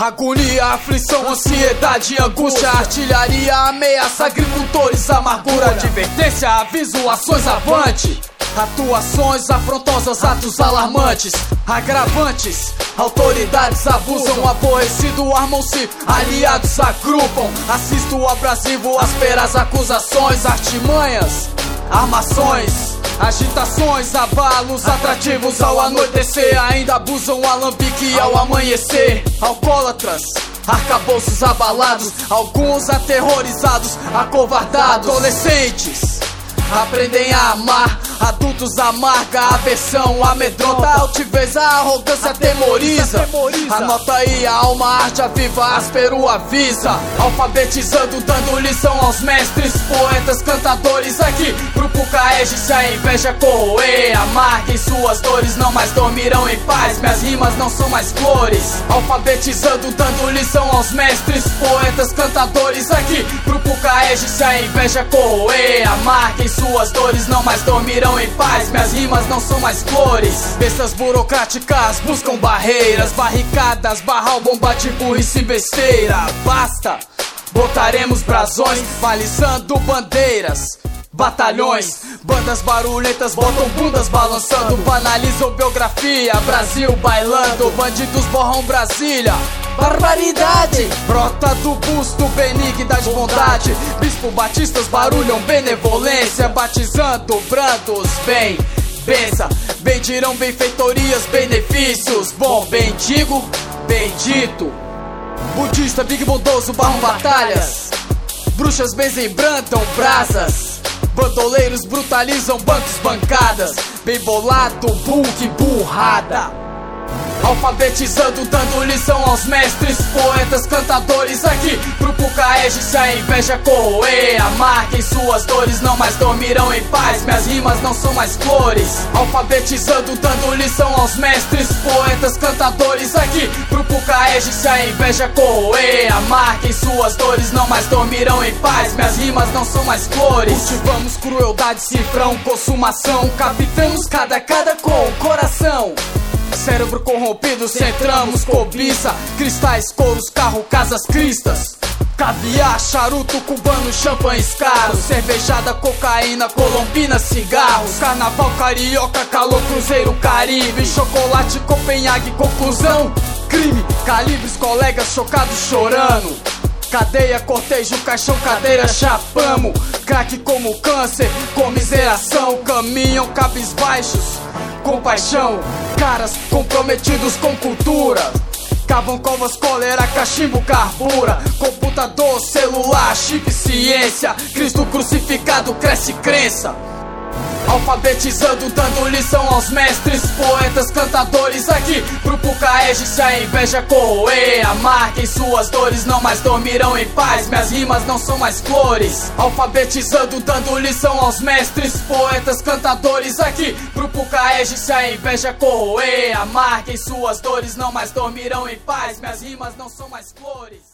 Agonia, aflição, ansiedade, angústia, artilharia, ameaça, agricultores, amargura, advertência, aviso, ações avante. Atuações afrontosas, atos alarmantes, agravantes. Autoridades abusam, aborrecido, armam-se, aliados agrupam. Assisto abrasivo, ásperas acusações, artimanhas, armações, agitações, avalos, atrativos ao anoitecer. Ainda abusam alambique ao amanhecer. Alcoólatras, arcabouços abalados, alguns aterrorizados, acovardados. Adolescentes aprendem a amar, adultos amarga, a aversão amedronta, a altivez, a arrogância atemoriza. Anota aí, a alma, a arte, a viva, áspero avisa. Alfabetizando, dando lição aos mestres, poetas, cantadores aqui pro Pucaege. Se a inveja corroer, amarguem suas dores, não mais dormirão em paz, minhas rimas não são mais flores. Alfabetizando, dando lição aos mestres, poetas, cantadores aqui pro Pucaege. Se a inveja corroer, amarguem suas dores, não mais dormirão em paz, minhas rimas não são mais flores. Bestas burocráticas buscam barreiras, barricadas, barral, bomba de burrice e besteira. Basta, botaremos brasões, balizando bandeiras, batalhões. Bandas barulhentas botam bundas balançando, banalizam biografia, Brasil bailando. Bandidos borram Brasília, barbaridade brota do busto, benignidade, bondade. Bispo batistas barulham benevolência, batizando brandos, bem, bença, bendirão benfeitorias, benefícios. Bom, bem digo, bendito. Budista, big bondoso, barram batalhas, bruxas benzem, brandam brasas. Bandoleiros brutalizam bancos, bancadas, bem bolado, bulk, burrada. Alfabetizando, dando lição aos mestres, poetas, cantadores aqui pro Pucaege. Se a inveja corroer, amarguem suas dores, não mais dormirão em paz, minhas rimas não são mais flores. Alfabetizando, dando lição aos mestres, poetas, cantadores aqui pro Pucaege. Se a inveja corroer, amarguem suas dores, não mais dormirão em paz, minhas rimas não são mais flores. Cultivamos crueldade, cifrão, consumação, captamos cada com o coração. Cérebro corrompido, centramos cobiça, cristais, couros, carro, casas, cristas. Caviar, charuto, cubano, champanhes caros, cervejada, cocaína, colombina, cigarros. Carnaval, carioca, calor, cruzeiro, Caribe, chocolate, Copenhague, conclusão, crime. Calibres, colegas chocados chorando, cadeia, cortejo, caixão, cadeira, chapamo. Crack como câncer, comiseração, caminham cabisbaixos, compaixão. Caras comprometidos com cultura, cavam covas, cólera, cachimbo, carbura. Computador, celular, chip, ciência. Cristo crucificado, cresce crença. Alfabetizando, dando lição aos mestres, poetas, cantadores aqui pro Pucaege. Se a inveja corroer, amarguem suas dores, não mais dormirão em paz, minhas rimas não são mais flores. Alfabetizando, dando lição aos mestres, poetas, cantadores aqui pro Pucaege. Se a inveja corroer, amarguem suas dores, não mais dormirão em paz, minhas rimas não são mais flores.